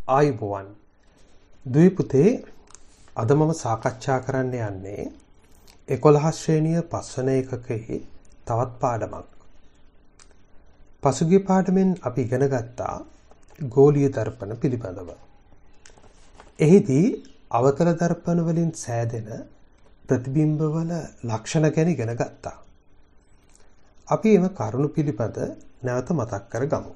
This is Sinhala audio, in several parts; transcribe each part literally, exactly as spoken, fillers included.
ආයුබෝවන් ද්වීපුතේ අද මම සාකච්ඡා කරන්න යන්නේ එකොළහ ශ්‍රේණිය පස්වන ඒකකයේ තවත් පාඩමක්. පසුගිය පාඩමෙන් අපි ඉගෙන ගත්තා ගෝලීය දර්පණ පිළිබඳව. එහිදී අවතල දර්පණ වලින් සෑදෙන ප්‍රතිබිම්බවල ලක්ෂණ ගැන ඉගෙන ගත්තා. අපි එම කරුණු පිළිබඳ නැවත මතක් කරගමු.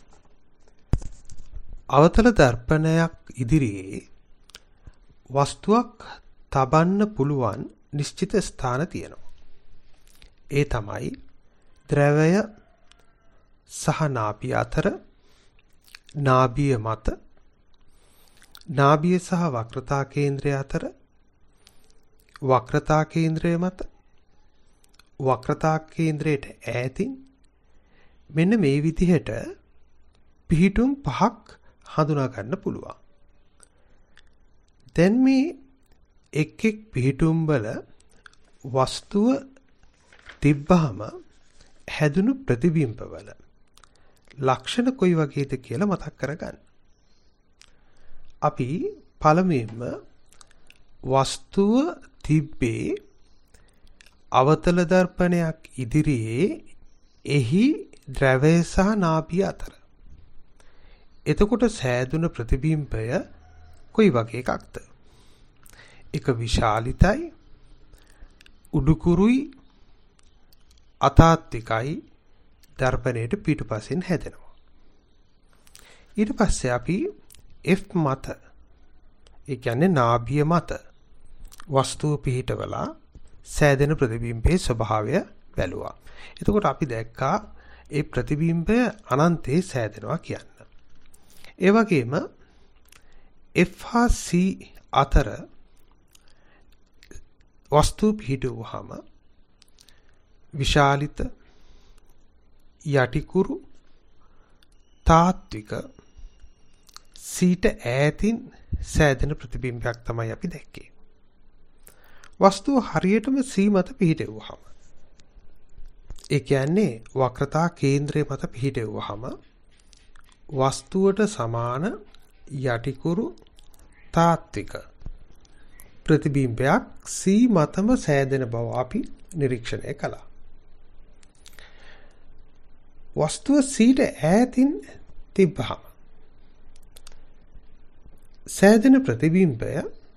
අවතල දර්පණයක් ඉදිරියේ වස්තුවක් තබන්න පුළුවන් නිශ්චිත ස්ථාන තියෙනවා. ඒ තමයි ද්‍රවය සහ නාභිය අතර, නාභිය මත, නාභිය සහ වක්‍රතා කේන්ද්‍රය අතර, වක්‍රතා කේන්ද්‍රය මත, වක්‍රතා කේන්ද්‍රයට ඈතින් මෙන්න මේ විදිහට පිහිටුම් පහක් හඳුනා ගන්න පුළුවන්. දැන් මේ එක් එක් පිහිටුම් වල වස්තුව තිබ්බහම හැදුණු ප්‍රතිබිම්බවල ලක්ෂණ කොයි වගේද කියලා මතක් කරගන්න. අපි පළමුවෙන්ම වස්තුව තිබ්බේ අවතල දර්පණයක් ඉදිරියේ එහි ද්‍රවය සහ නාභිය අතර. එතකොට සෑදුන ප්‍රතිබිම්බය කොයි වගේ එකක්ද? එක විශාලිතයි, උඩුකුරුයි, අතාත්විකයි දර්පණයට පිටුපසින් හැදෙනවා. ඊට පස්සේ අපි F මත, ඒ කියන්නේ නාභිය මත වස්තුව පිහිටවලා සෑදෙන ප්‍රතිබිම්බයේ ස්වභාවය බැලුවා. එතකොට අපි දැක්කා ඒ ප්‍රතිබිම්බය අනන්තයේ සෑදෙනවා කියන්න. ඒ වගේම F හා C අතර වස්තුව පිහිටුවහම විශාලිත, යටිකුරු, තාත්වික, සීට ඈතින් සෑදෙන ප්‍රතිබිම්බයක් තමයි අපි දැක්කේ. වස්තුව හරියටම C මත පිහිටෙව්වහම, ඒ කියන්නේ වක්‍රතා කේන්ද්‍රය මත පිහිටෙව්වහම වස්තුවට සමාන යටිකුරු තාත්වික ප්‍රතිබිම්බයක් C මතම සෑදෙන බව අපි නිරීක්ෂණය කළා. වස්තුව Cට ඈතින් තිබ්බහම සෑදෙන ප්‍රතිබිම්බය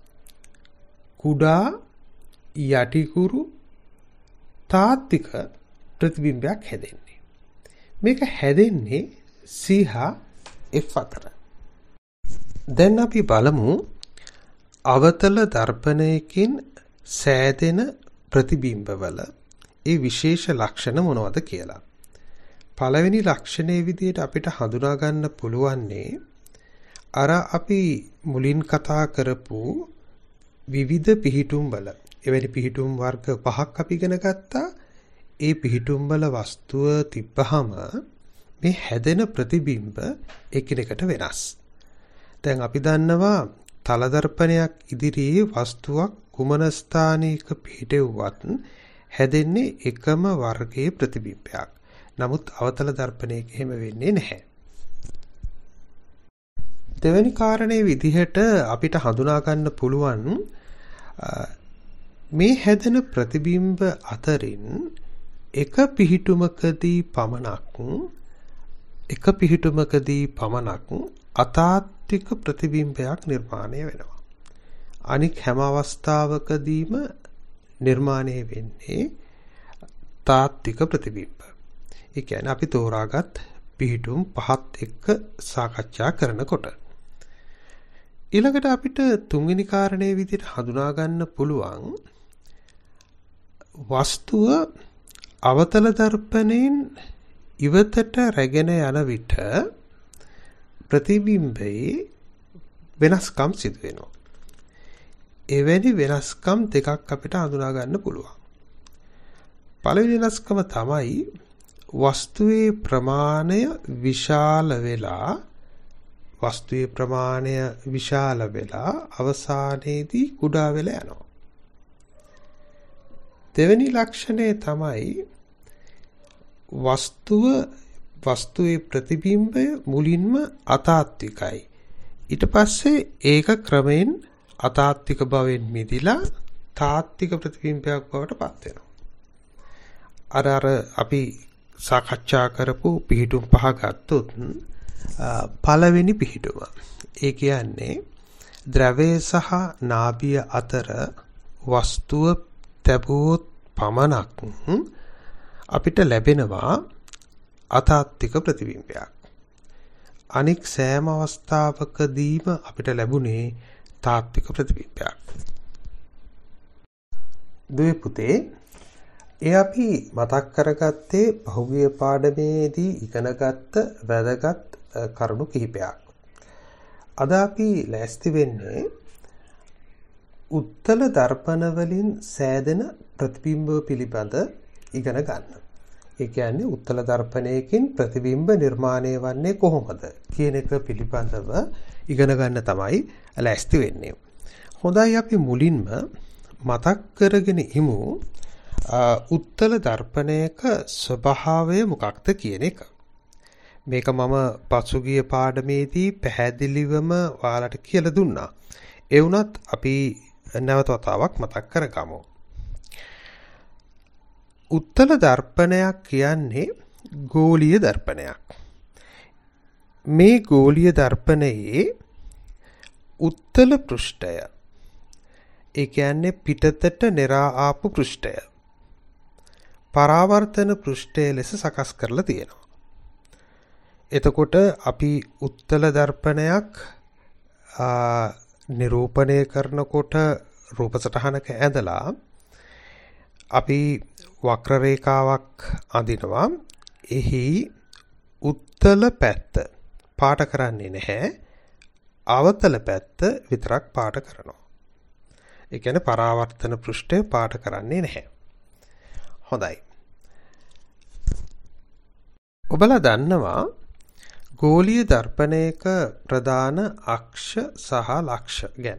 කුඩා යටිකුරු තාත්වික ප්‍රතිබිම්බයක් හැදෙන්නේ. මේක හැදෙන්නේ C හා F අතර. දැන් අපි බලමු අවතල දර්පණයකින් සෑදෙන ප්‍රතිබිම්බවල ඒ විශේෂ ලක්ෂණ මොනවද කියලා. පළවෙනි ලක්ෂණයේ විදිහට අපිට හඳුනා ගන්න පුළුවන්නේ අර අපි මුලින් කතා කරපු විවිධ පිහිටුම් වල, එවැනි පිහිටුම් වර්ග පහක් අපි ඉගෙන ගත්තා. ඒ පිහිටුම් වල වස්තුව තිබ්බහම මේ හැදෙන ප්‍රතිබිම්බ එකිනෙකට වෙනස්. දැන් අපි දන්නවා තල දර්පණයක් ඉදිරියේ වස්තුවක් කුමන ස්ථානයක පිහිටෙව්වත් හැදෙන්නේ එකම වර්ගයේ ප්‍රතිබිම්බයක්. නමුත් අවතල දර්පණයක එහෙම වෙන්නේ නැහැ. දෙවෙනි කාරණේ විදිහට අපිට හඳුනා ගන්න පුළුවන් මේ හැදෙන ප්‍රතිබිම්බ අතරින් එක පිහිටුමකදී පමණක් එක පිහිටුමකදී පමණක් අතාත්වික ප්‍රතිබිම්බයක් නිර්මාණය වෙනවා. අනික හැම අවස්ථාවකදීම නිර්මාණය වෙන්නේ තාත්වික ප්‍රතිබිම්බ. ඒ කියන්නේ අපි තෝරාගත් පිහිටුම් පහත් එක්ක සාකච්ඡා කරනකොට. ඊළඟට අපිට තුන්වෙනි කාරණේ විදිහට හඳුනා ගන්න පුළුවන් වස්තුව අවතල දර්පණයෙන් ඉවතට රැගෙන යන විට ප්‍රතිබිම්බයේ වෙනස්කම් සිදු වෙනවා. එවැනි වෙනස්කම් දෙකක් අපිට හඳුනා ගන්න පුළුවන්. පළවෙනි වෙනස්කම තමයි වස්තුවේ ප්‍රමාණය විශාල වෙලා වස්තුවේ ප්‍රමාණය විශාල වෙලා අවසානයේදී කුඩා වෙලා යනවා. දෙවෙනි ලක්ෂණය තමයි වස්තුව වස්තුවේ ප්‍රතිබිම්බය මුලින්ම අතාත්විකයි. ඊට පස්සේ ඒක ක්‍රමයෙන් අතාත්වික භවෙන් මිදිලා තාත්වික ප්‍රතිබිම්බයක් බවට පත් වෙනවා. අර අර අපි සාකච්ඡා කරපු පිහිටුම් පහ ගත්තොත් පළවෙනි පිහිටුම. ඒ කියන්නේ ද්‍රවය සහ නාභිය අතර වස්තුව තැබුවොත් පමණක් අපිට ලැබෙනවා අතාත්වික ප්‍රතිබිම්බයක්. අනික් සෑම අවස්ථාවකදීම අපිට ලැබුණේ තාත්වික ප්‍රතිබිම්බයක්. දුවේ පුතේ, ඒ අපි මතක් කරගත්තේ පහුගිය පාඩමේදී ඉගෙනගත්ත වැදගත් කරුණු කිහිපයක්. අද අපි ලෑස්ති වෙන්නේ උත්තල දර්පණ වලින් සෑදෙන ප්‍රතිබිම්බ පිළිබඳ ඉගෙන ගන්න. ඒ කියන්නේ උත්තල දර්පණයකින් ප්‍රතිබිම්බ නිර්මාණය වන්නේ කොහොමද කියන එක පිළිබඳව ඉගෙන ගන්න තමයි ලෑස්ති වෙන්නේ. හොඳයි, අපි මුලින්ම මතක් කරගෙන ඉමු උත්තල දර්පණයක ස්වභාවය මොකක්ද කියන එක. මේක මම පසුගිය පාඩමේදී පැහැදිලිවම ඔයාලට කියලා දුන්නා. ඒ වුණත් අපි නැවත වතාවක් මතක් කරගමු. උත්තල දර්පණයක් කියන්නේ ගෝලීය දර්පණයක්. මේ ගෝලීය දර්පණයේ උත්තල පෘෂ්ඨය, ඒ කියන්නේ පිටතට නෙරා ආපු පෘෂ්ඨය, පරාවර්තන පෘෂ්ඨය ලෙස සකස් කරලා තියෙනවා. එතකොට අපි උත්තල දර්පණයක් නිරූපණය කරනකොට රූප සටහනක ඇඳලා අපි වක්‍ර රේඛාවක් අඳිනවා. එහි උත්තල පැත්ත පාට කරන්නේ නැහැ, අවතල පැත්ත විතරක් පාට කරනවා. ඒ කියන්නේ පරාවර්තන පෘෂ්ඨය පාට කරන්නේ නැහැ. හොඳයි. ඔබලා දන්නවා ගෝලීය දර්පණයක ප්‍රධාන අක්ෂ සහ ලක්ෂ ගැන.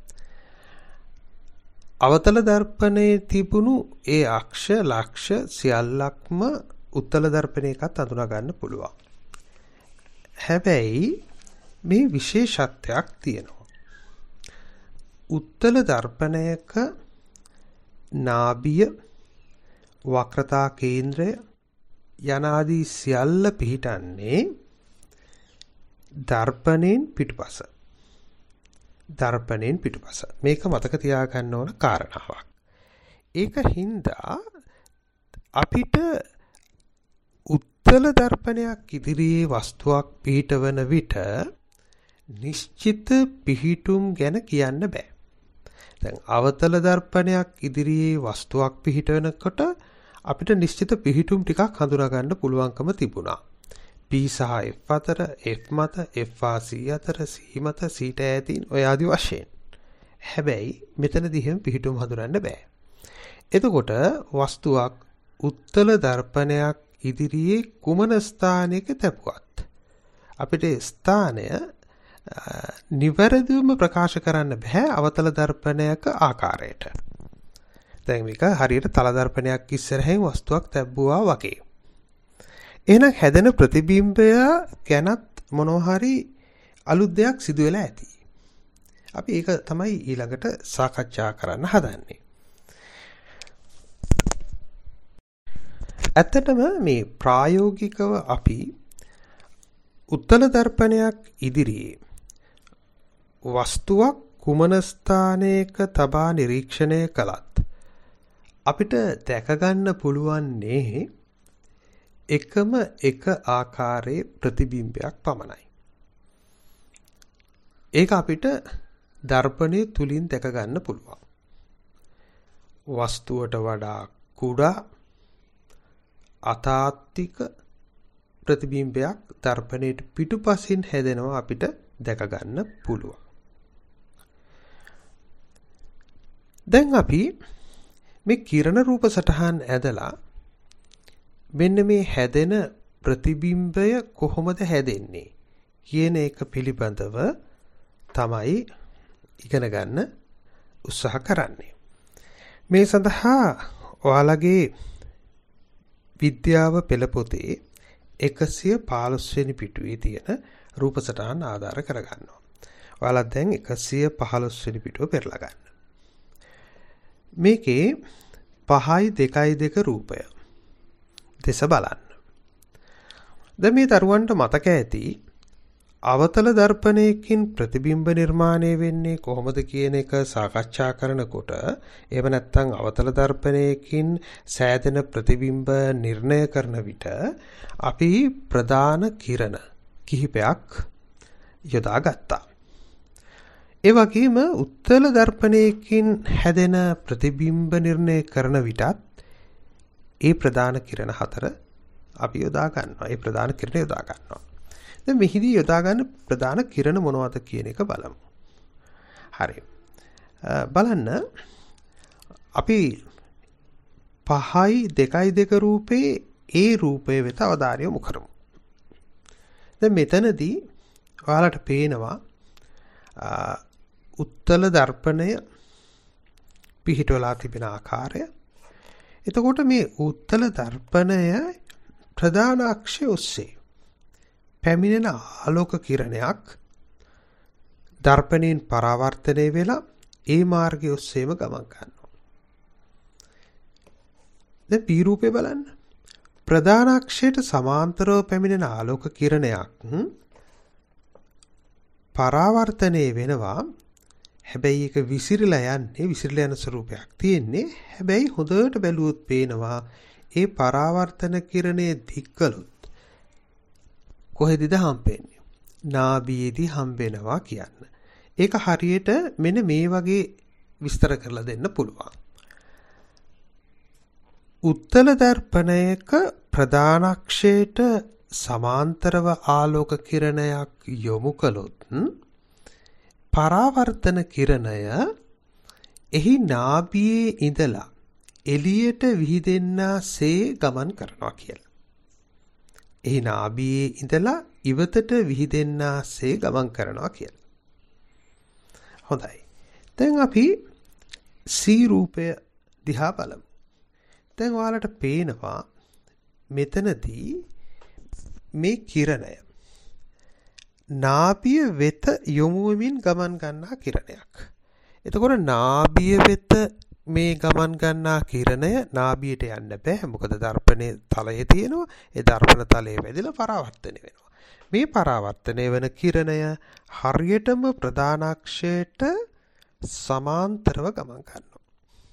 අවතල දර්පණයේ තිබුණු ඒ අක්ෂ ලක්ෂ සියල්ලක්ම උත්තල දර්පණයකත් අඳුනා ගන්න පුළුවන්. හැබැයි මේ විශේෂත්වයක් තියෙනවා. උත්තල දර්පණයක නාභිය, වක්‍රතා කේන්ද්‍රය යනාදී සියල්ල පිහිටන්නේ දර්පණයෙන් පිටුපස. දර්පණයෙන් පිටුපස. මේක මතක තියාගන්න ඕන කාරණාවක්. ඒක හින්දා අපිට උත්තල දර්පණයක් ඉදිරියේ වස්තුවක් පිහිටවන විට නිශ්චිත පිහිටුම් ගැන කියන්න බෑ. දැන් අවතල දර්පණයක් ඉදිරියේ වස්තුවක් පිහිටවනකොට අපිට නිශ්චිත පිහිටුම් ටිකක් හඳුනා ගන්න පුළුවන්කම තිබුණා. P සහ F අතර, F මත, F C අතර, C මත, C ට ඈතින් ඔය ආදි වශයෙන්. හැබැයි මෙතනදී එහෙම පිහිටුම් හඳුනන්න බෑ. එතකොට වස්තුවක් උත්තල දර්පණයක් ඉදිරියේ කුමන ස්ථානයක තැබුවත් අපිට ස්ථානය නිවැරදිවම ප්‍රකාශ කරන්න බෑ අවතල දර්පණයක ආකාරයට. දැන් මේක හරියට තල දර්පණයක් ඉස්සරහින් වස්තුවක් තැබුවා වගේ. එහෙනම් හැදෙන ප්‍රතිබිම්බය ගැනත් මොනවා හරි අලුත් දෙයක් සිදු වෙලා ඇති. අපි ඒක තමයි ඊළඟට සාකච්ඡා කරන්න හදන්නේ. ඇත්තටම මේ ප්‍රායෝගිකව අපි උත්තල දර්පණයක් ඉදිරියේ වස්තුවක් කුමන ස්ථානයක තබා නිරීක්ෂණය කළත් අපිට දැක ගන්න පුළුවන්නේ එකම එක ආකාරයේ ප්‍රතිබිම්බයක් පමණයි. ඒක අපිට දර්පණය තුලින් දැක ගන්න පුළුවන්. වස්තුවට වඩා කුඩා අතාත්වික ප්‍රතිබිම්බයක් දර්පණයට පිටුපසින් හැදෙනවා අපිට දැක ගන්න පුළුවන්. දැන් අපි මේ කිරණ රූප සටහන් ඇදලා මෙන්න මේ හැදෙන ප්‍රතිබිම්බය කොහොමද හැදෙන්නේ කියන එක පිළිබඳව තමයි ඉගෙන ගන්න උත්සාහ කරන්නේ. මේ සඳහා ඔයාලගේ විද්‍යාව පෙළ පොතේ එකසිය පහළොස් වෙනි පිටුවේ තියෙන රූප සටහන් ආධාර කරගන්නවා. ඔයාලා දැන් එකසිය පහළොස් වෙනි පිටුව පෙරලා ගන්න. මේකේ පහයි දෙකයි දෙක රූපය දෙස බලන්න. දැන් මේ දරුවන්ට මතක ඇති අවතල දර්පණයකින් ප්‍රතිබිම්බ නිර්මාණය වෙන්නේ කොහොමද කියන එක සාකච්ඡා කරනකොට එහෙම නැත්නම් අවතල දර්පණයකින් සෑදෙන ප්‍රතිබිම්බ නිර්ණය කරන විට අපි ප්‍රධාන කිරණ කිහිපයක් යොදා ගත්තා. ඒ වගේම උත්තල දර්පණයකින් හැදෙන ප්‍රතිබිම්බ නිර්ණය කරන විටත් ඒ ප්‍රධාන කිරණ හතර අපි යොදා ගන්නවා. ඒ ප්‍රධාන කිරණ යොදා ගන්නවා. දැන් මෙහිදී යොදා ගන්න ප්‍රධාන කිරණ මොනවද කියන එක බලමු. හරි. බලන්න අපි පහයි දෙකයි දෙක රූපේ ඒ රූපය වෙත අවධානය යොමු කරමු. දැන් මෙතනදී ඔයාලට පේනවා උත්තල දර්පණය පිහිටවලා තිබෙන ආකාරය. එතකොට මේ උත්තල දර්පණය ප්‍රධාන අක්ෂය ඔස්සේ පැමිණෙන ආලෝක කිරණයක් දර්පණයෙන් පරාවර්තනය වෙලා ඒ මාර්ගය ඔස්සේම ගමන් කරනවා. දැන් P රූපේ බලන්න. ප්‍රධාන අක්ෂයට සමාන්තරව පැමිණෙන ආලෝක කිරණයක් පරාවර්තනය වෙනවා. හැබැයි ඒක විසිරලා යන්නේ විසිරලා යන ස්වරූපයක් තියෙන්නේ. හැබැයි හොඳට බැලුවොත් පේනවා ඒ පරාවර්තන කිරණයේ දික්කලොත් කොහෙදද හම්බෙන්නේ? නාභියේදී හම්බෙනවා කියන්න. ඒක හරියට මෙන්න මේ වගේ විස්තර කරලා දෙන්න පුළුවන්. උත්තල දර්පණයක ප්‍රධාන අක්ෂයට සමාන්තරව ආලෝක කිරණයක් යොමු කළොත් පරාවර්තන කිරණය එහි නාභියේ ඉඳලා එළියට විහිදෙන්නාසේ ගමන් කරනවා කියලා. එහි නාභියේ ඉඳලා ඉවතට විහිදෙන්නාසේ ගමන් කරනවා කියලා. හොඳයි. දැන් අපි C රූපය දිහා බලමු. දැන් ඔයාලට පේනවා මෙතනදී මේ කිරණය නාභිය වෙත යොමු වෙමින් ගමන් ගන්නා කිරණයක්. එතකොට නාභිය වෙත මේ ගමන් ගන්නා කිරණය නාභියට යන්න බෑ. මොකද දර්පණයේ තලයේ තියෙනවා. ඒ දර්පණ තලයේ වැදිලා පරාවර්තනය වෙනවා. මේ පරාවර්තනය වෙන කිරණය හරියටම ප්‍රධාන අක්ෂයට සමාන්තරව ගමන් කරනවා.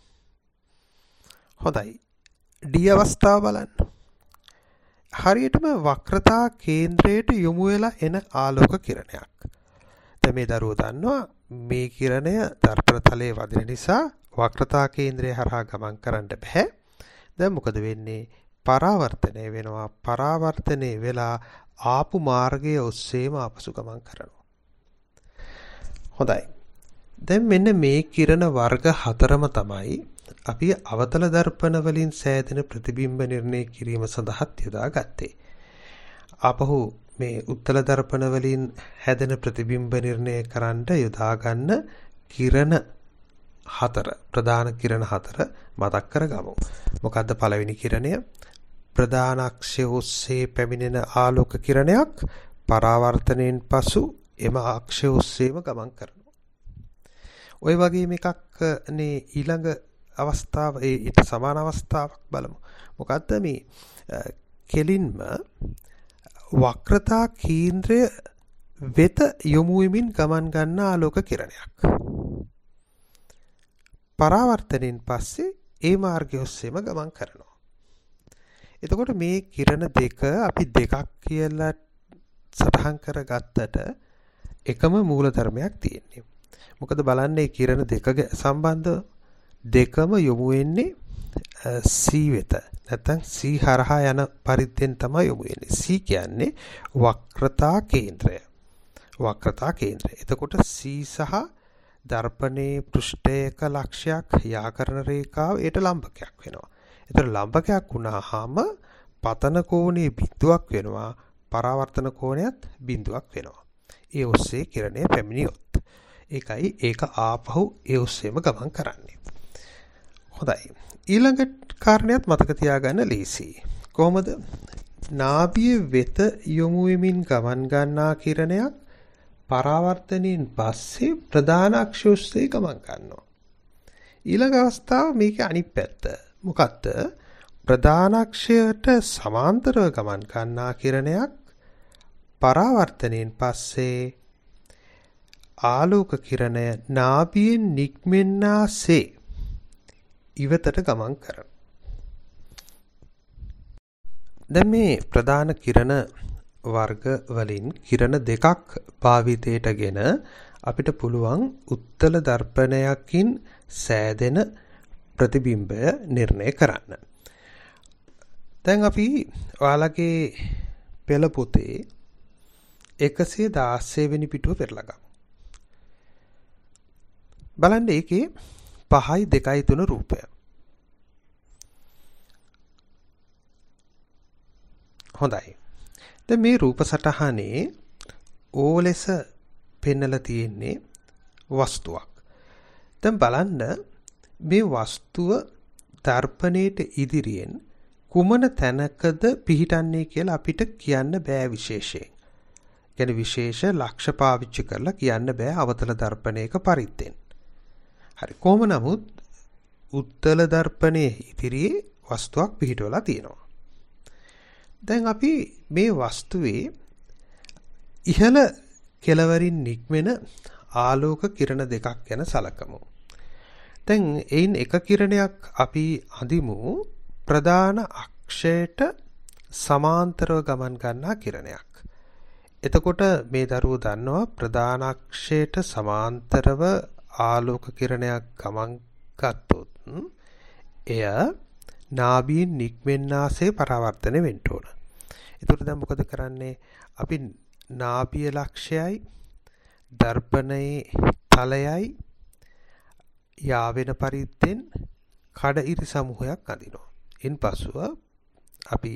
හොඳයි. D අවස්ථාව බලන්න. හරියටම වක්‍රතා කේන්ද්‍රයට යොමු වෙලා එන ආලෝක කිරණයක්. දැන් මේ දරුවෝ දන්නවා මේ කිරණය දර්පණ තලයේ වදින නිසා වක්‍රතා කේන්ද්‍රය හරහා ගමන් කරන්න බෑ. දැන් මොකද වෙන්නේ? පරාවර්තනය වෙනවා. පරාවර්තනය වෙලා ආපු මාර්ගය ඔස්සේම ආපසු ගමන් කරනවා. හොඳයි. දැන් මෙන්න මේ කිරණ වර්ග හතරම තමයි අපි අවතල දර්පණ වලින් සෑදෙන ප්‍රතිබිම්බ නිර්ණය කිරීම සඳහා යොදා ගත්තේ. අපහු මේ උත්තල දර්පණ වලින් හැදෙන ප්‍රතිබිම්බ නිර්ණය කරන්න යොදා ගන්න කිරණ හතර ප්‍රධාන කිරණ හතර මතක් කරගමු. මොකද්ද පළවෙනි කිරණය? ප්‍රධාන අක්ෂය ඔස්සේ පැමිණෙන ආලෝක කිරණයක් පරාවර්තනයෙන් පසු එම අක්ෂය ඔස්සේම ගමන් කරනවා. ওই වගේම එකක් නේ ඊළඟ අවස්ථාව ඒ ඊට සමාන අවස්ථාවක් බලමු. මොකද්ද මේ කෙලින්ම වක්‍රතා කේන්ද්‍රය වෙත යොමු වෙමින් ගමන් ගන්න ආලෝක කිරණයක්. පරාවර්තනයෙන් පස්සේ ඒ මාර්ගය ඔස්සේම ගමන් කරනවා. එතකොට මේ කිරණ දෙක අපි දෙකක් කියලා සටහන් කරගත්තට එකම මූලධර්මයක් තියෙන්නේ. මොකද බලන්න මේ කිරණ දෙක සම්බන්ධ දෙකම යොමු වෙන්නේ C වෙත. නැත්නම් C හරහා යන පරිද්දෙන් තමයි යොමු වෙන්නේ. C කියන්නේ වක්‍රතා කේන්ද්‍රය. වක්‍රතා කේන්ද්‍රය. එතකොට C සහ දර්පණයේ පෘෂ්ඨයක ලක්ෂයක් යාකරණ රේඛාව ඒට ලම්බකයක් වෙනවා. ඒතර ලම්බකයක් වුණාම පතන කෝණයේ බිඳුවක් වෙනවා. පරාවර්තන කෝණයත් බිඳුවක් වෙනවා. ඒ ඔස්සේ කිරණය පැමිණියොත්. ඒකයි ඒක ආපහු ඒ ඔස්සේම ගමන් කරන්නේ. හොඳයි. ඊළඟ කාරණයක් මතක තියාගන්න ලීසි. කොහොමද? නාභිය වෙත යොමු වෙමින් ගමන් ගන්නා කිරණයක් පරාවර්තනයෙන් පස්සේ ප්‍රධාන අක්ෂය ඔස්සේ ගමන් කරනවා. ඊළඟ අවස්ථාව මේකේ අනිත් පැත්ත. මොකක්ද? ප්‍රධාන අක්ෂයට සමාන්තරව ගමන් කරනා කිරණයක් පරාවර්තනයෙන් පස්සේ ආලෝක කිරණය නාභියෙන් නික්මෙන්නාසේ ඉවතට ගමන් කරනවා. දැන් මේ ප්‍රධාන කිරණ වර්ග වලින් කිරණ දෙකක් භාවිතයටගෙන අපිට පුළුවන් උත්තල දර්පණයකින් සෑදෙන ප්‍රතිබිම්බය නිර්ණය කරන්න. දැන් අපි ඔයාලගේ පෙළ පොතේ එකසිය දාසය වෙනි පිටුව පෙරලා ගමු. බලන්න ඒකේ පහයි දෙකයි තුන රූපය. හොඳයි. දැන් මේ රූප සටහනේ ඕ ලෙස පෙන්නලා තියෙන්නේ වස්තුවක්. දැන් බලන්න මේ වස්තුව දර්පණයට ඉදිරියෙන් කුමන තැනකද පිහිටන්නේ කියලා අපිට කියන්න බෑ විශේෂයෙන්. කියන්නේ විශේෂ ලක්ෂ පාවිච්චි කරලා කියන්න බෑ අවතල දර්පණයක පරිද්දෙන්. හරි, කොහොම නමුත් උත්තල දර්පණයේ ඉදිරියේ වස්තුවක් පිහිටවලා තියෙනවා. දැන් අපි මේ වස්තුවේ ඉහළ කෙළවරින් නික්මෙන ආලෝක කිරණ දෙකක් ගැන සලකමු. දැන් එයින් එක කිරණයක් අපි අඳිමු ප්‍රධාන අක්ෂයට සමාන්තරව ගමන් ගන්නා කිරණයක්. එතකොට මේ දරුවෝ දන්නවා ප්‍රධාන අක්ෂයට සමාන්තරව ආලෝක කිරණයක් ගමන් ගත්තොත් එය නාභියෙන් නික්මෙන්නාසේ පරාවර්තනය වෙන්න ඕන. ඒතකොට දැන් මොකද කරන්නේ? අපි නාභිය ලක්ෂයයි දර්පණයේ තලයයි යාවෙන පරිද්දෙන් කඩ ඉරි සමූහයක් අඳිනවා. ඉන්පසුව අපි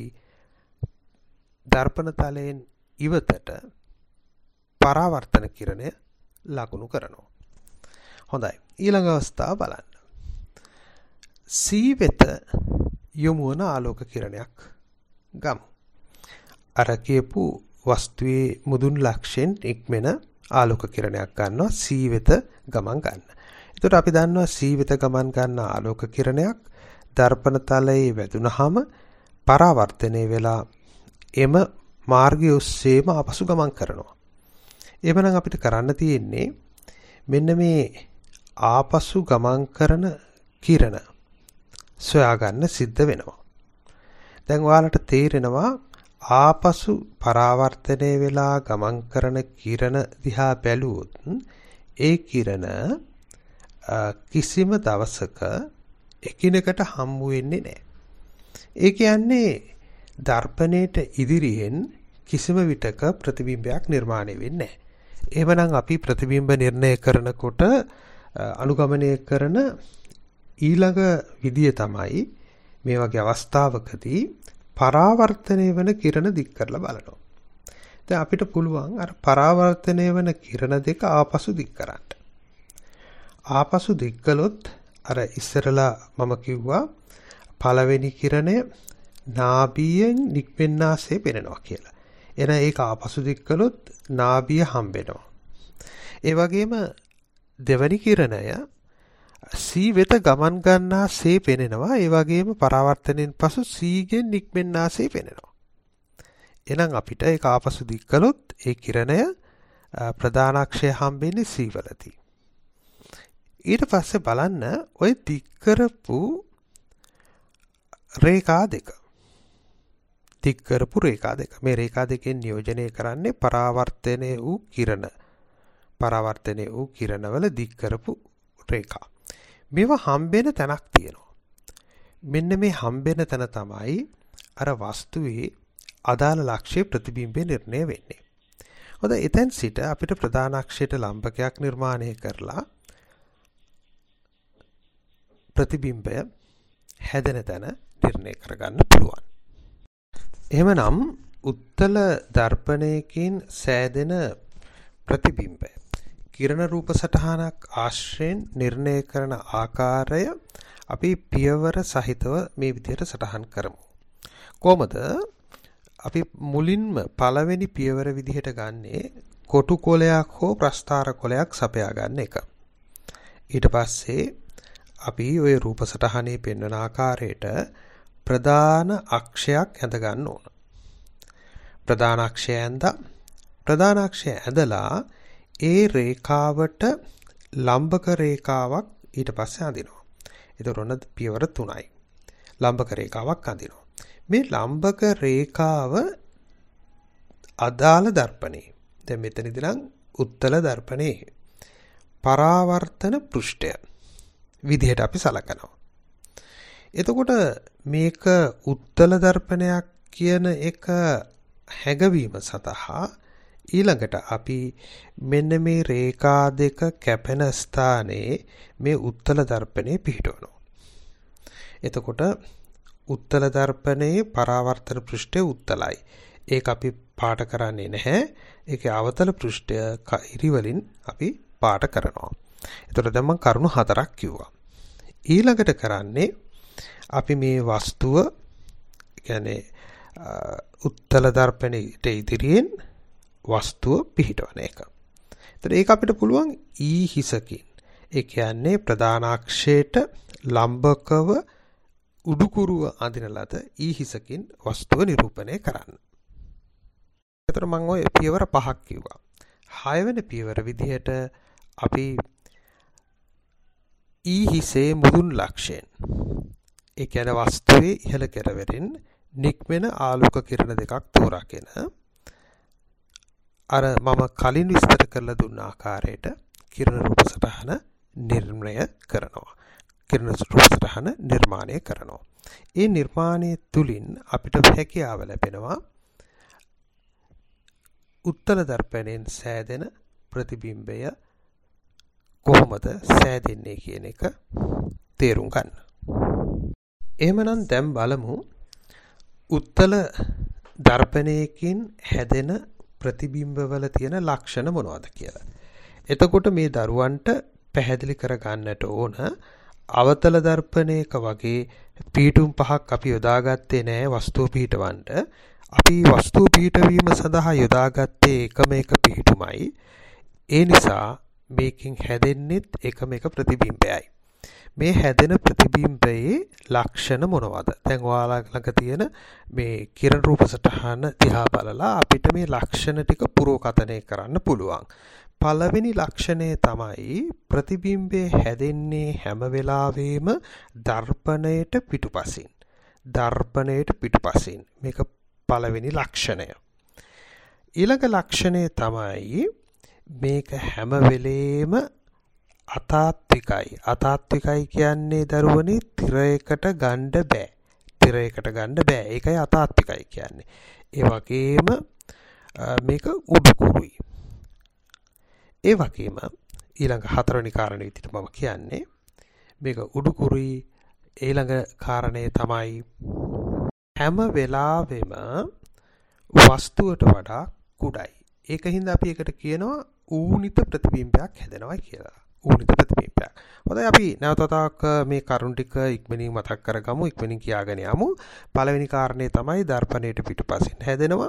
දර්පණ තලයෙන් ඉවතට පරාවර්තන කිරණය ලකුණු කරනවා. හොඳයි. ඊළඟ අවස්ථාව බලන්න. C වෙත යොමු වන ආලෝක කිරණයක් ගමු. අර කියපු වස්තුවේ මුදුන් ලක්ෂයෙන් ඉක්මන ආලෝක කිරණයක් ගන්නවා C වෙත ගමන් ගන්න. එතකොට අපි දන්නවා C වෙත ගමන් ගන්න ආලෝක කිරණයක් දර්පණ තලයේ වැදුනහම පරාවර්තනය වෙලා එම මාර්ගය ඔස්සේම ආපසු ගමන් කරනවා. එහෙමනම් අපිට කරන්න තියෙන්නේ මෙන්න මේ ආපසු ගමන් කරන කිරණ සොයා ගන්න සිද්ධ වෙනවා. දැන් ඔයාලට තේරෙනවා ආපසු පරාවර්තනය වෙලා ගමන් කරන කිරණ දිහා බැලුවොත් ඒ කිරණ කිසිම දවසක එකිනෙකට හම්බු වෙන්නේ නැහැ. ඒ කියන්නේ දර්පණයට ඉදිරියෙන් කිසිම විටක ප්‍රතිබිම්බයක් නිර්මාණය වෙන්නේ නැහැ. එහෙමනම් අපි ප්‍රතිබිම්බ නිර්ණය කරනකොට අනුගමනය කරන ඊළඟ විදිය තමයි මේ වගේ අවස්ථාවකදී පරාවර්තනය වෙන කිරණ දික් කරලා බලනවා. දැන් අපිට පුළුවන් අර පරාවර්තනය වෙන කිරණ දෙක ආපසු දික් කරන්න. ආපසු දික් කළොත් අර ඉස්සරලා මම කිව්වා පළවෙනි කිරණය නාභියෙන් නික්මෙන්නාසේ පෙනෙනවා කියලා. එන ඒක ආපසු දික් කළොත් නාභිය හම්බෙනවා. ඒ වගේම දෙවැනි කිරණය C වෙත ගමන් ගන්නාසේ පෙනෙනවා. ඒ වගේම පරාවර්තනයෙන් පසු C ගෙන් නික්මෙන්නාසේ පෙනෙනවා. එහෙනම් අපිට ඒක ආපසු දික් කළොත් ඒ කිරණය ප්‍රධාන අක්ෂය හම්බෙන්නේ C වලදී. ඊට පස්සේ බලන්න ඔය දික් කරපු රේඛා දෙක. දික් කරපු රේඛා දෙක. මේ රේඛා දෙකෙන් නියෝජනය කරන්නේ පරාවර්තනය වූ කිරණ. පරාවර්තනය වූ කිරණවල දික් කරපු රේඛා. මේවා හම්බෙන තැනක් තියෙනවා. මෙන්න මේ හම්බෙන තැන තමයි අර වස්තුවේ අදාළ ලක්ෂයේ ප්‍රතිබිම්බය නිර්ණය වෙන්නේ. හොඳ, එතෙන් සිට අපිට ප්‍රධාන අක්ෂයට ලම්බකයක් නිර්මාණය කරලා ප්‍රතිබිම්බය හැදෙන තැන නිර්ණය කරගන්න පුළුවන්. එහෙමනම් උත්තල දර්පණයකින් සෑදෙන ප්‍රතිබිම්බය කිරණ රූප සටහනක් ආශ්‍රයෙන් නිර්ණය කරන ආකාරය අපි පියවර සහිතව මේ විදිහට සටහන් කරමු. කොහොමද? අපි මුලින්ම පළවෙනි පියවර විදිහට ගන්නේ කොටු කොලයක් හෝ ප්‍රස්ථාර කොලයක් සපයා ගන්න එක. ඊට පස්සේ අපි ওই රූප සටහනේ පෙන්වන ආකාරයට ප්‍රධාන අක්ෂයක් ඇඳ ගන්න ඕන. ප්‍රධාන අක්ෂය ඇඳලා ප්‍රධාන අක්ෂය ඇඳලා ඒ රේඛාවට ලම්බක රේඛාවක් ඊට පස්සේ අඳිනවා. ඒතර ඔන්න පියවර තුනයි. ලම්බක රේඛාවක් අඳිනවා. මේ ලම්බක රේඛාව අදාළ දර්පණේ. දැන් මෙතනදී නම් උත්තල දර්පණේ පරාවර්තන පෘෂ්ඨය විදිහට අපි සලකනවා. එතකොට මේක උත්තල දර්පණයක් කියන එක හැඟවීම සඳහා ඊළඟට අපි මෙන්න මේ රේඛා දෙක කැපෙන ස්ථානයේ මේ උත්තල දර්පණේ පිහිටවනවා. එතකොට උත්තල දර්පණයේ පරාවර්තන පෘෂ්ඨය උත්තලයි. ඒක අපි පාට කරන්නේ නැහැ. ඒකේ අවතල පෘෂ්ඨය ඉරි වලින් අපි පාට කරනවා. එතකොට දැන් මම කරුණු හතරක් කිව්වා. ඊළඟට කරන්නේ අපි මේ වස්තුව කියන්නේ උත්තල දර්පණයට ඉදිරියෙන් වස්තුව පිහිටවන එක. එතකොට ඒක අපිට පුළුවන් ඊ හිසකින්. ඒ කියන්නේ ප්‍රධානාක්ෂයට ලම්බකව උඩුකුරුව අඳින ලද ඊ හිසකින් වස්තුව නිරූපණය කරන්න. එතකොට මම ඔය පියවර පහක් කිව්වා. හය වෙනි පියවර විදිහට අපි ඊ හිසේ මුදුන් ලක්ෂයෙන් ඒ කියන්නේ වස්තුවේ ඉහළ කෙළවරින් නික්මෙන ආලෝක කිරණ දෙකක් තෝරාගෙන අර මම කලින් විස්තර කරලා දුන්න ආකාරයට කිරණ රූප සටහන නිර්ණය කරනවා. කිරණ රූප සටහන නිර්මාණය කරනවා. ඒ නිර්මාණය තුලින් අපිට හැකියාව ලැබෙනවා උත්තර දර්පණයෙන් සෑදෙන ප්‍රතිබිම්බය කොහොමද සෑදෙන්නේ කියන එක තේරුම් ගන්න. එහෙමනම් දැන් බලමු උත්තල දර්පණයකින් හැදෙන ප්‍රතිබිම්බවල තියෙන ලක්ෂණ මොනවද කියලා. එතකොට මේ දරුවන්ට පැහැදිලි කර ගන්නට ඕන අවතල දර්පණයක වගේ පීටුම් පහක් අපි යොදාගත්තේ නැහැ වස්තුව පිහිටවන්න. අපි වස්තුව පිහිටවීම සඳහා යොදාගත්තේ එකම එක පිහිටුමයි. ඒ නිසා මේකෙන් හැදෙන්නෙත් එකම එක ප්‍රතිබිම්බයයි. මේ හැදෙන ප්‍රතිබිම්බයේ ලක්ෂණ මොනවද? දැන් ඔයාලා ළඟ තියෙන මේ කිරණ රූප සටහන දිහා බලලා අපිට මේ ලක්ෂණ ටික පුරෝකථනය කරන්න පුළුවන්. පළවෙනි ලක්ෂණය තමයි ප්‍රතිබිම්බේ හැදෙන්නේ හැම වෙලාවෙම දර්පණයට පිටුපසින්. දර්පණයට පිටුපසින්. මේක පළවෙනි ලක්ෂණය. ඊළඟ ලක්ෂණය තමයි මේක හැම වෙලේම අතාත්විකයි. අතාත්විකයි කියන්නේ දරුවනේ තිරයකට ගන්න බෑ. තිරයකට ගන්න බෑ. ඒකයි අතාත්විකයි කියන්නේ. ඒ වගේම මේක උඩුකුරුයි. ඒ වගේම ඊළඟ හතරවෙනි කාරණේ විදිහට මම කියන්නේ මේක උඩුකුරුයි. ඊළඟ කාරණේ තමයි හැම වෙලාවෙම වස්තුවට වඩා කුඩයි. ඒකින්ද අපි ඒකට කියනවා ඌනිත ප්‍රතිබිම්බයක් හැදෙනවා කියලා. ඌනිත ප්‍රතිබිම්බයක්. හොඳයි අපි නැවතතාවක් මේ කරුණ ටික ඉක්මනින් මතක් කරගමු. ඉක්මනින් කියාගෙන යමු. පළවෙනි කාරණේ තමයි දර්පණයට පිටුපසින් හැදෙනවා.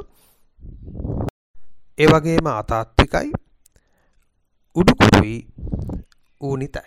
ඒ වගේම අතාත්විකයි. උඩුකුරුයි ඌනිතයි.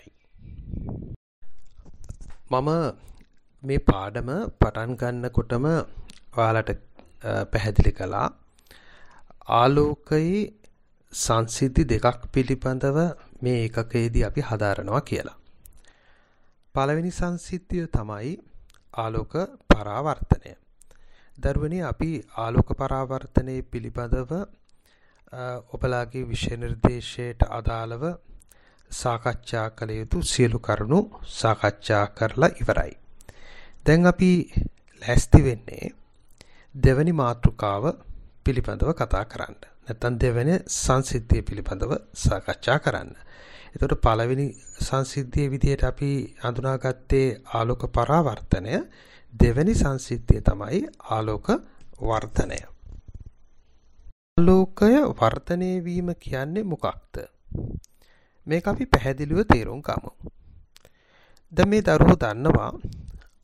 මම මේ පාඩම පටන් ගන්නකොටම ඔයාලට පැහැදිලි කළා ආලෝකයේ සංසිද්ධි දෙකක් පිළිබඳව මේ ඒකකයේදී අපි හදාරනවා කියලා. පළවෙනි සංසිද්ධිය තමයි ආලෝක පරාවර්තනය. දරුවනේ අපි ආලෝක පරාවර්තනයේ පිළිබඳව ඔබලාගේ විෂය නිර්දේශයට අදාළව සාකච්ඡා කළ යුතු සියලු කරුණු සාකච්ඡා කරලා ඉවරයි. දැන් අපි ලෑස්ති වෙන්නේ දෙවැනි මාතෘකාව පිළිබඳව කතා කරන්න. නැත්නම් දෙවැනි සංසිද්ධිය පිළිබඳව සාකච්ඡා කරන්න. එතකොට පළවෙනි සංසිද්ධියේ විදිහට අපි හඳුනාගත්තේ ආලෝක පරාවර්තනය. දෙවැනි සංසිද්ධිය තමයි ආලෝක වර්ධනය. ආලෝකය වර්ධනය වීම කියන්නේ මොකක්ද? මේක අපි පැහැදිලිව තේරුම් ගමු. දැන් මේ දරුවෝ දන්නවා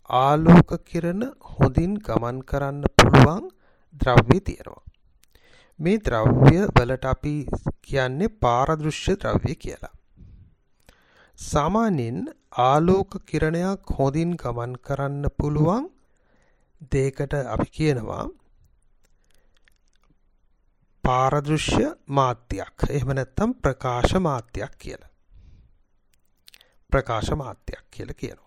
ආලෝක කිරණ හොඳින් ගමන් කරන්න පුළුවන් ද්‍රව්‍ය තියෙනවා. මේ ද්‍රව්‍ය වලට අපි කියන්නේ පාරදෘශ්‍ය ද්‍රව්‍ය කියලා. සාමාන්‍යයෙන් ආලෝක කිරණයක් හොඳින් ගමන් කරන්න පුළුවන් දෙයකට අපි කියනවා පාරදෘශ්‍ය මාධ්‍යයක්. එහෙම නැත්නම් ප්‍රකාශ මාධ්‍යයක් කියලා. ප්‍රකාශ මාධ්‍යයක් කියලා කියනවා.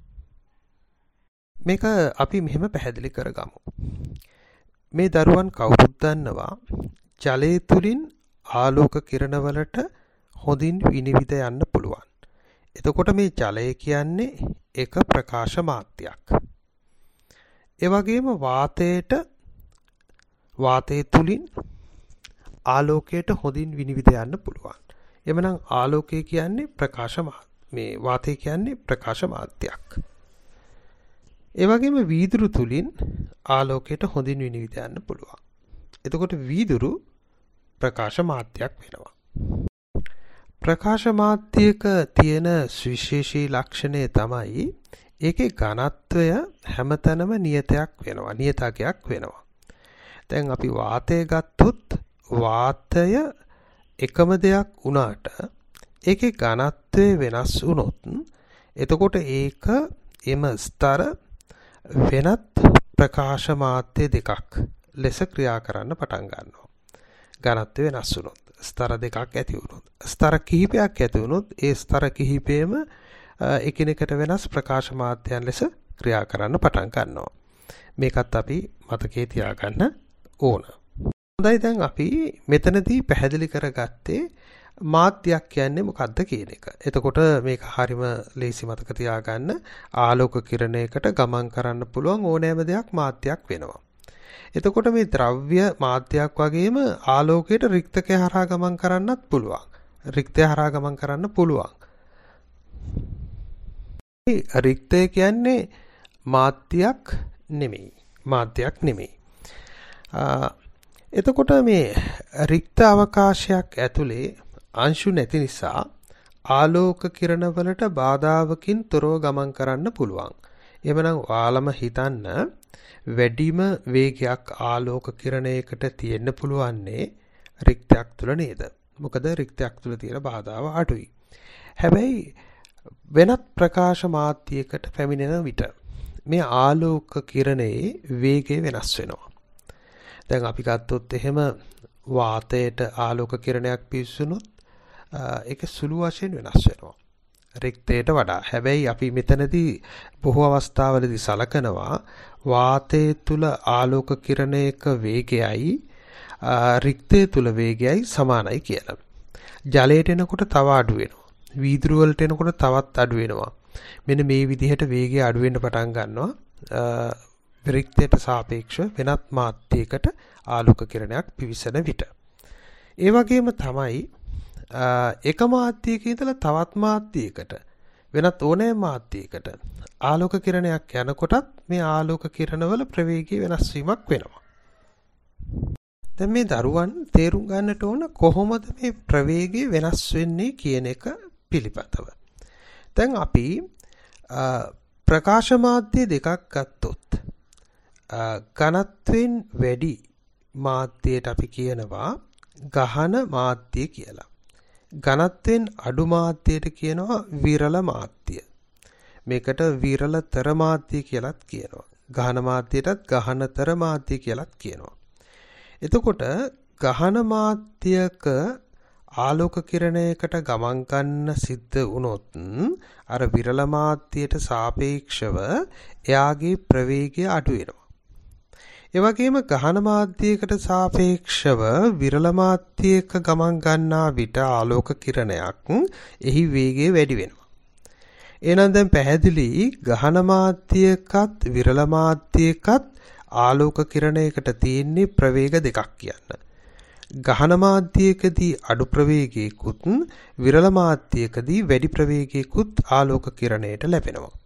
මේක අපි මෙහෙම පැහැදිලි කරගමු. මේ දරුවන් කවුරුත් දන්නවා ජලය තුලින් ආලෝක කිරණ වලට හොඳින් විනිවිද යන්න පුළුවන්. එතකොට මේ ජලය කියන්නේ එක ප්‍රකාශ මාධ්‍යයක්. ඒ වගේම වාතයට වාතය තුලින් ආලෝකයට හොඳින් විනිවිද යන්න පුළුවන්. එමනම් ආලෝකය කියන්නේ ප්‍රකාශ මේ වාතය කියන්නේ ප්‍රකාශ මාධ්‍යයක්. ඒ වගේම වීදුරු තුලින් ආලෝකයට හොඳින් විනිවිද යන්න පුළුවන්. එතකොට වීදුරු ප්‍රකාශ මාධ්‍යයක් වෙනවා. ප්‍රකාශ මාධ්‍යයක තියෙන විශේෂී ලක්ෂණය තමයි ඒකේ ඝනත්වය හැමතැනම නියතයක් වෙනවා. නියතකයක් වෙනවා. දැන් අපි වාතය ගත්තොත් වාතය එකම දෙයක් වුණාට ඒකේ ඝනත්වය වෙනස් වුණොත් එතකොට ඒක එම ස්තර වෙනත් ප්‍රකාශ මාධ්‍ය දෙකක් ලෙස ක්‍රියා කරන්න පටන් ගන්නවා. ඝනත්වය වෙනස් වුණොත් ස්තර දෙකක් ඇති වුණොත් ස්තර කිහිපයක් ඇති වුණොත් ඒ ස්තර කිහිපෙම එකිනෙකට වෙනස් ප්‍රකාශ මාධ්‍යයන් ලෙස ක්‍රියා කරන්න පටන් ගන්නවා. මේකත් අපි මතකයේ තියාගන්න ඕන. හොඳයි දැන් අපි මෙතනදී පැහැදිලි කරගත්තේ මාධ්‍යයක් කියන්නේ මොකක්ද කියන එක. එතකොට මේක හරිම ලේසි මතක තියාගන්න. ආලෝක කිරණයකට ගමන් කරන්න පුළුවන් ඕනෑම දෙයක් මාධ්‍යයක් වෙනවා. එතකොට මේ ද්‍රව්‍ය මාධ්‍යයක් වගේම ආලෝකයට රික්තකය හරහා ගමන් කරන්නත් පුළුවන්. රික්තය හරහා ගමන් කරන්න පුළුවන්. මේ රික්තය කියන්නේ මාධ්‍යයක් නෙමෙයි. මාධ්‍යයක් නෙමෙයි. එතකොට මේ රික්ත අවකාශයක් ඇතුලේ අංශු නැති නිසා ආලෝක කිරණ වලට බාධාවකින් තොරව ගමන් කරන්න පුළුවන්. එhmenan ඔයාලම හිතන්න වැඩිම වේගයක් ආලෝක කිරණයකට තියෙන්න පුළුවන්නේ රික්තයක් තුල නේද? මොකද රික්තයක් තුල තියෙන බාධාව අඩුයි. හැබැයි වෙනත් ප්‍රකාශ මාධ්‍යයකට පැමිණෙන විට මේ ආලෝක කිරණයේ වේගය වෙනස් වෙනවා. දැන් අපි ගත්තොත් එහෙම වාතයට ආලෝක කිරණයක් පිවිසුනොත් ඒක සුළු වශයෙන් වෙනස් වෙනවා රික්තයට වඩා. හැබැයි අපි මෙතනදී බොහෝ අවස්ථාවලදී සලකනවා වාතය තුල ආලෝක කිරණයක වේගයයි රික්තය තුල වේගයයි සමානයි කියලා. ජලයට එනකොට තව අඩු වෙනවා. වීදුරු වලට එනකොට තවත් අඩු වෙනවා. මෙන්න මේ විදිහට වේගය අඩු වෙන්න පටන් ගන්නවා. රික්තයට සාපේක්ෂව වෙනත් මාධ්‍යයකට ආලෝක කිරණයක් පිවිසෙන විට. ඒ වගේම තමයි එක මාධ්‍යයක ඉඳලා තවත් මාධ්‍යයකට වෙනත් ඕනෑම මාධ්‍යයකට ආලෝක කිරණයක් යනකොටත් මේ ආලෝක කිරණවල ප්‍රවේගය වෙනස් වීමක් වෙනවා. දැන් මේ දරුවන් තේරුම් ගන්නට ඕන කොහොමද මේ ප්‍රවේගය වෙනස් වෙන්නේ කියන එක පිළිබඳව. දැන් අපි ප්‍රකාශ මාධ්‍ය දෙකක් ගත්තොත් ඝනත්වයෙන් වැඩි මාධ්‍යයට අපි කියනවා ගහන මාධ්‍ය කියලා. ඝනත්වයෙන් අඩු මාධ්‍යයට කියනවා විරල මාධ්‍ය. මේකට විරලතර මාධ්‍ය කියලාත් කියනවා. ගහන මාධ්‍යයටත් ගහනතර මාධ්‍ය කියලාත් කියනවා. එතකොට ගහන මාධ්‍යක ආලෝක කිරණයකට ගමන් ගන්න සිද්ධ වුණොත් අර විරල මාධ්‍යයට සාපේක්ෂව එයාගේ ප්‍රවේගය අඩු වෙනවා. ඒ වගේම ගහන මාධ්‍යයකට සාපේක්ෂව විරල මාධ්‍යයක ගමන් ගන්නා විට ආලෝක කිරණයක් එහි වේගය වැඩි වෙනවා. එහෙනම් දැන් පැහැදිලි ගහන මාධ්‍යයකත් විරල මාධ්‍යයකත් ආලෝක කිරණයකට තියෙන්නේ ප්‍රවේග දෙකක් කියන්න. ගහන මාධ්‍යයකදී අඩු ප්‍රවේගයකුත් විරල මාධ්‍යයකදී වැඩි ප්‍රවේගයකුත් ආලෝක කිරණයට ලැබෙනවා.